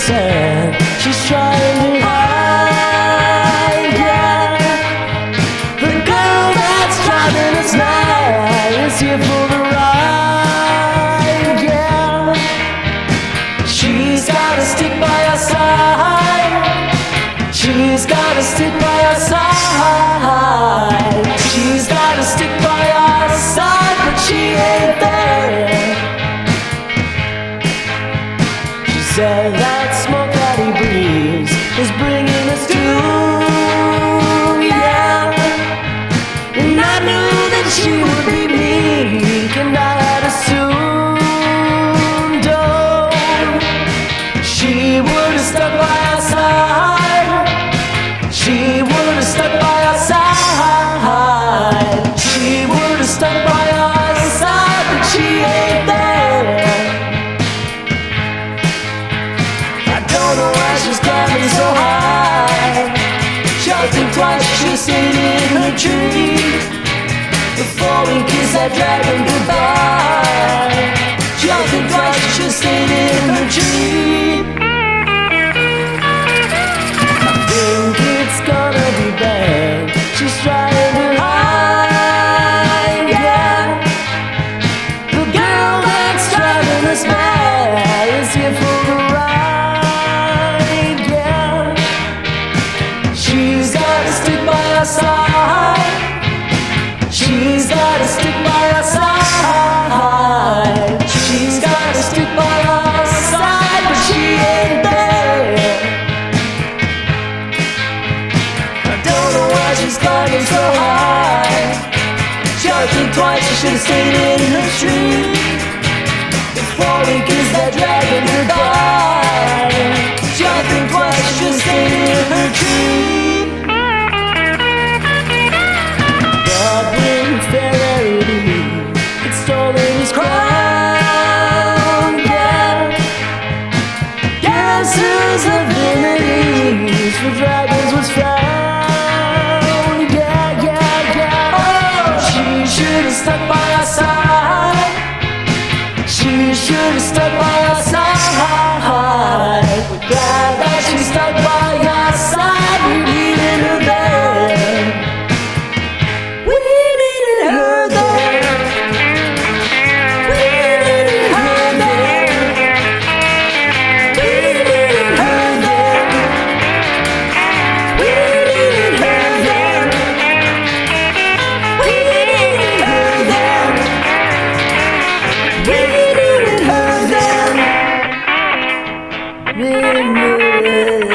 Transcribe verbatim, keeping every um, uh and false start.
sand. She's trying to hide, yeah. The girl that's driving us now is here for the ride, yeah. She's gotta stick by our side. She's gotta stick by our side. She's gotta stick by our side, but she ain't there. She said that smoke that he breathes is bringing us to, yeah. And I knew that she would be meek, and I had assumed, oh, she would have stuck by our side. She would have stuck by our side. She would have stuck by our side, but she ain't there. I don't know why she's climbing so high. She'll think twice, she should've stayed in her tree before we kiss that dragon goodbye. She'll think twice, she should've stayed in her tree. It's gonna be bad. She's trying to hide, yeah. The girl that's driving us mad is here for the ride, yeah. She's gotta stick by our side. She's gotta stick by our side. She's gotta stick by our side, but she ain't there. She's climbing so high. She'll think twice, she should've stayed in her tree before we kiss that dragon goodbye. She'll think twice, she should've stayed in her tree. But when Fairy had stolen his crown, yeah. Guess whose affinities for dragons was found? Stuck by our side. She should have stuck by our side. We're glad that she stuck by our side. We needed her there. We needed her there. We needed her there. We needed her there. We needed her there. We needed her there. We needed her then. We needed